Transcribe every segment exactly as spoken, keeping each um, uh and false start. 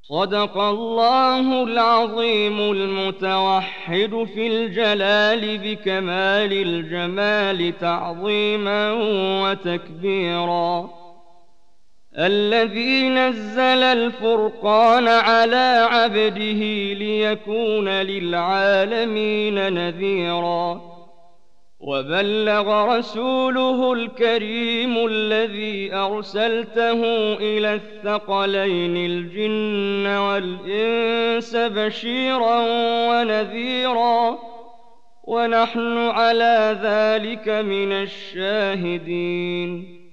صدق الله العظيم المتوحد في الجلال بكمال الجمال تعظيما وتكبيرا، الذي نزل الفرقان على عبده ليكون للعالمين نذيرا، وبلغ رسوله الكريم الذي أرسلته إلى الثقلين الجن والإنس بشيرا ونذيرا، ونحن على ذلك من الشاهدين.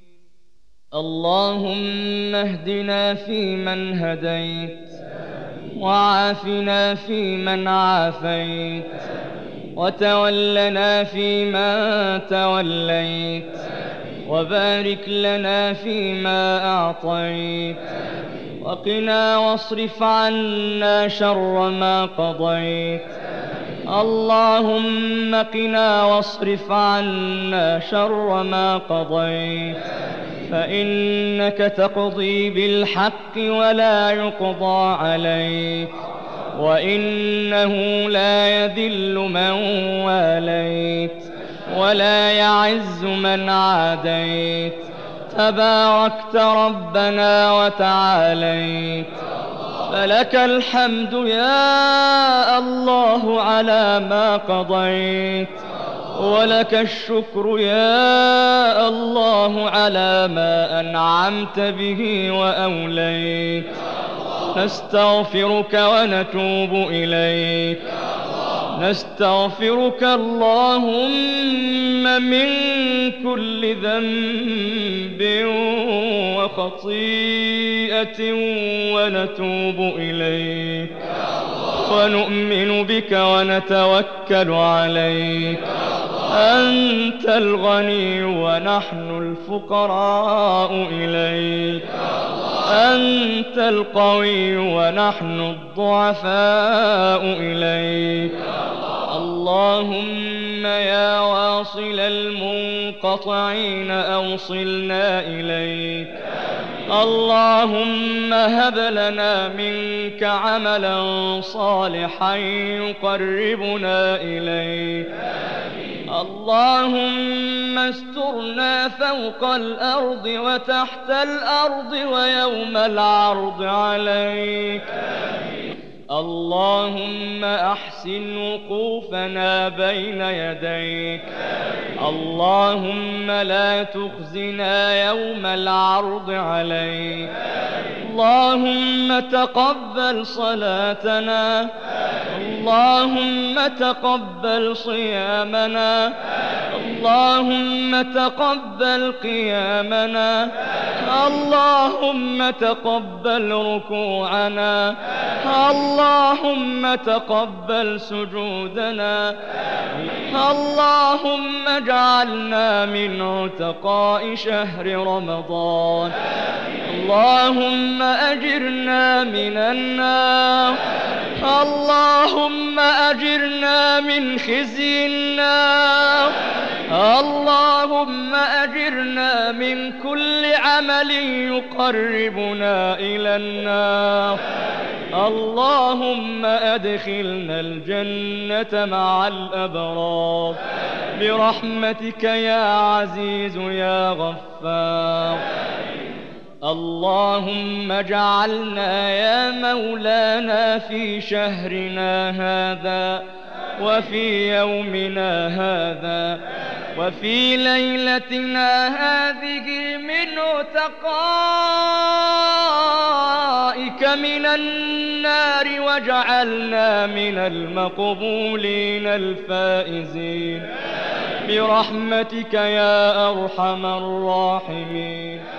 اللهم اهدنا فيمن هديت، وعافنا فيمن عافيت، وتولنا فيما توليت، وبارك لنا فيما أعطيت، وقنا واصرف عنا شر ما قضيت. اللهم قنا واصرف عنا شر ما قضيت، فإنك تقضي بالحق ولا يقضى عليك، وإنه لا يذل من واليت ولا يعز من عاديت، تباركت ربنا وتعاليت. فلك الحمد يا الله على ما قضيت، ولك الشكر يا الله على ما أنعمت به وأوليت. نستغفرك ونتوب إليك، نستغفرك اللهم من كل ذنب وخطيئة، ونتوب إليك، ونؤمن بك ونتوكل عليك. أنت الغني ونحن الفقراء إليك، أنت القوي ونحن الضعفاء إليك. اللهم يا واصل المنقطعين أوصلنا إليك. اللهم هب لنا منك عملا صالحا يقربنا إليك. اللهم استرنا فوق الأرض وتحت الأرض ويوم العرض عليك. اللهم أحسن وقوفنا بين يديك. اللهم لا تخزنا يوم العرض عليك. اللهم تقبل صلاتنا، اللهم تقبل صيامنا، اللهم تقبل قيامنا، اللهم تقبل ركوعنا، اللهم تقبل سجودنا. اللهم اجعلنا من عتقاء شهر رمضان. اللهم أجرنا من النار. اللهم أجرنا من خزي النار. اللهم أجرنا من كل عمل يقربنا إلى النار. اللهم أدخلنا الجنة مع الأبرار برحمتك يا عزيز يا غفار. اللهم اجعلنا يا مولانا في شهرنا هذا، وفي يومنا هذا، وفي ليلتنا هذه من عتقائك من النار، واجعلنا من المقبولين الفائزين برحمتك يا أرحم الراحمين.